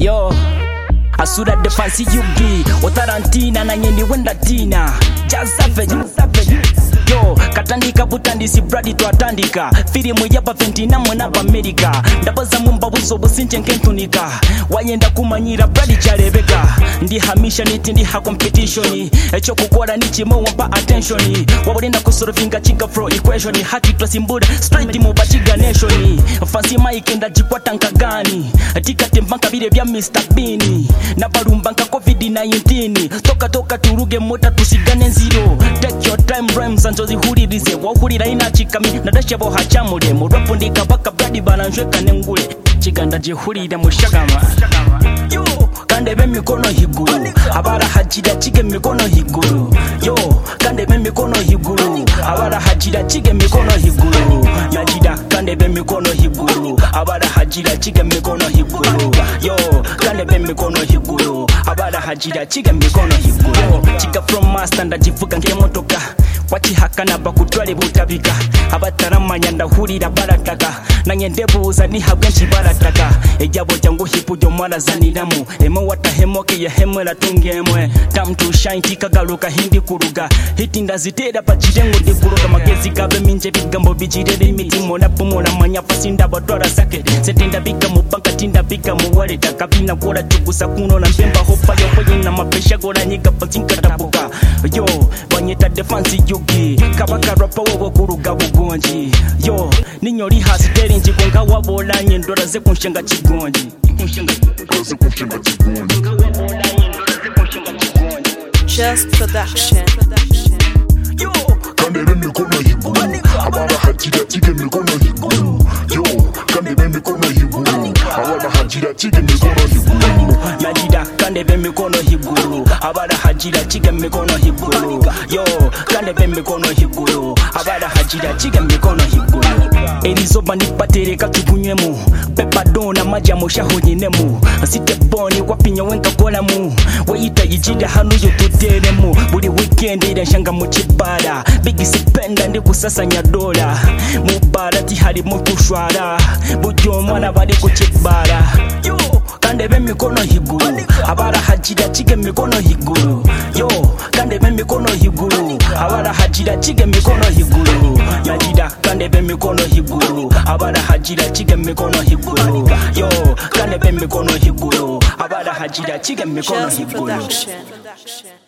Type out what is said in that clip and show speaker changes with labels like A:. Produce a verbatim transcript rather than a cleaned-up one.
A: Yo, asura de fancy yugi Otarantina na nyendi wenda tina Just savage, savage. Yo, katandika butandisi bradi twatandika Firimu yapa fentina mwana pa Amerika Ndabaza mumba wizo businche nkentunika Wayenda kumanyira bradi charebeka Ndi hamisha niti ndi ha competitioni Echo kukwara nichi mo wampa attentioni Wawalenda kusorofinga chika fro equationi Haki twasimbura straight mu bachiga nationi Fancy Mike nda jikwata nkagani Tika tembanka bire vya mister Beanie Nabarumba nka covid nineteen Toka toka turuge mota tusigane zero Take your time rhymes anjozi huririze Wahurira ina chikami nadashabo hachamure Murapu ndika baka bradi baranjweka nengule Chiganda jihurira mushagama Yo, kandebe mikono higuru Abara hajida chige mikono higuru Yo, kandebe mikono higuru Abara hajida chige mikono higuru Najida kandebe mikono higuru Abara hajida chige mikono higuru Yo, kandebe mikono higuru Abara hajida chige mikono higuru Chika from master ndajivuga nke motoka Wachihakana bakutwale butabika Abataramanya ndahurira barataka Nanye ndebuza nihabwe nchibarataka Ejabo jangu hipu jo mwana zaniramu Emo watahemoke ya hemwela tungemwe Time to shine tikagaluka hindi kuruga Hiti ndazitera pachirengo dikuruga Magezi gabe minje bigambo bijirere Mitimo na pumo na manyafa sinda batwara sake Setenda bika mubanka tinda bika muwaleta Kabina kora chukusa kuno na mpemba hopa Yokoye na mapesha gora nyiga patinka tabuka Yo, banyeta defansi yugi Kabaka rapa wogo kuruga bugonji Yo, ninyori hasiteri njigonga wabola Nyendora ze kunshenga chigonji
B: Just production.
C: Yo, kandebe mikono higuru Abara hajida chige mikono higuru Yo, kandebe mikono higuru Abara hajida chige mikono higuru
A: Najida kandebe mikono higuru Abara hajida chige mikono higuru Yo, kandebe mikono higuru Abara hajida chige mikono higuru Elizoba nipatereka tugunywemu Pepa dona maja moshahonyinemu Site boni wapinya wenka kolamu Wayita yijida hanu yotuteremu Buri weekend ida nshanga muchibara Bigi sipenda ndi kusasanya dola Mubara tihari mukushwara Bujo mwana bari kuchibara Yo, kandebe mikono higuru Abara hajida chige mikono higuru Yo, kandebe mikono higuru Abara hajida chige mikono higuru Najida kandebe mikono higuru Abara hajida chige mikono higuru Yo, kandebe mikono higuru Abara hajida chige mikono
B: Just
A: higuru
B: production.